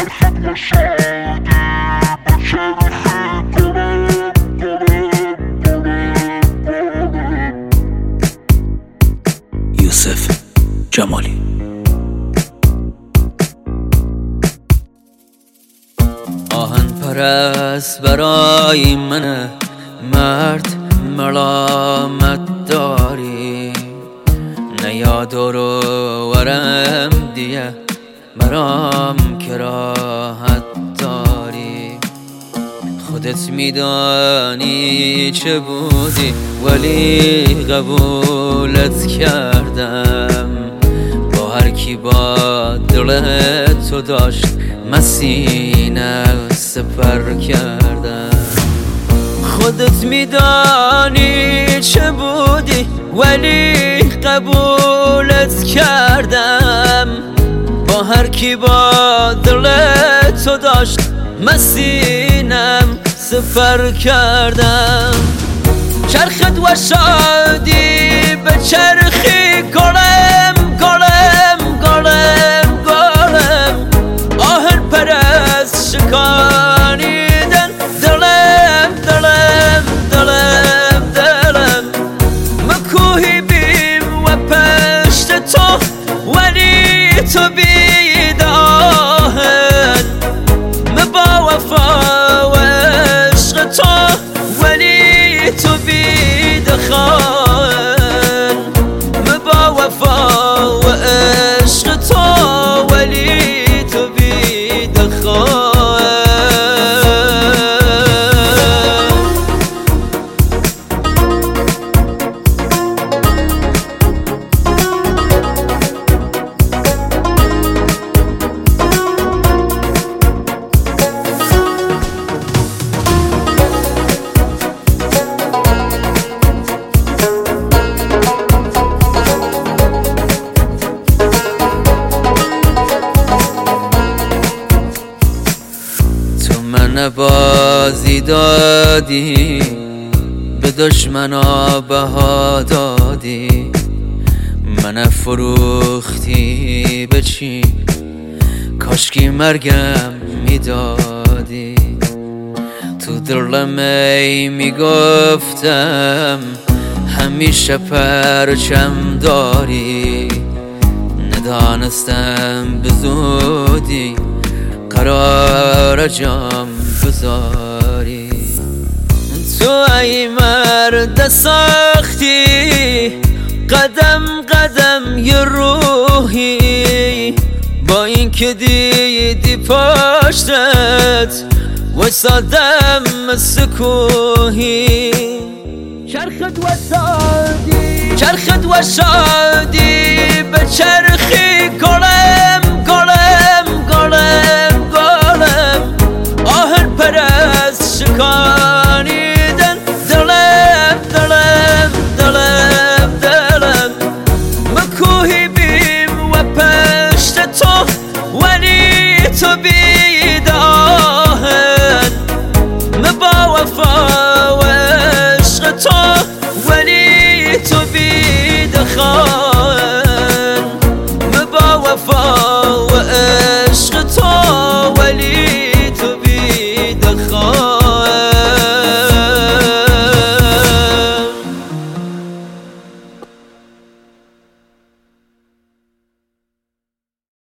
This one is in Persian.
یوسف جمالی. آهن پرست برای من مرد ملامت داری، نیا دور ورم دیگه برام کراهت داری. خودت میدانی چه بودی ولی قبولت کردم، با هر کی با دلت تو داشت مسینه سپر کردم. خودت میدانی چه بودی ولی قبولت کردم، با هر کی با دلت تو داشت مسینم سفر کردم. چرخت و شادی به چرخی گلم گلم گلم گلم، آهن پرست شکانیدن دلم دلم دلم دلم. مکوهی بیم و پشت تو ولی تو بید آهن، با وفا و عشق تو ولی تو بید خان، با وفا و عشق تو ولی تو بید خان. من بازی دادی به دشمنا بها دادی، من فروختی به چی کاشکی مرگم میدادی. تو دلم ای میگفتم همیشه پرچم داری، ندانستم به زودی قرار جام بذاری. تو ای مرد ساختی قدم قدم یه روحی، با این که دیدی پشتت وایسادم سکوهی. چرخت و شادی به چرخی گلم گلم گلم گلم، آهن پرست شکانیدن دلم دلم دلم دلم. مکوهی بیم و پشت تو ولی تو بیم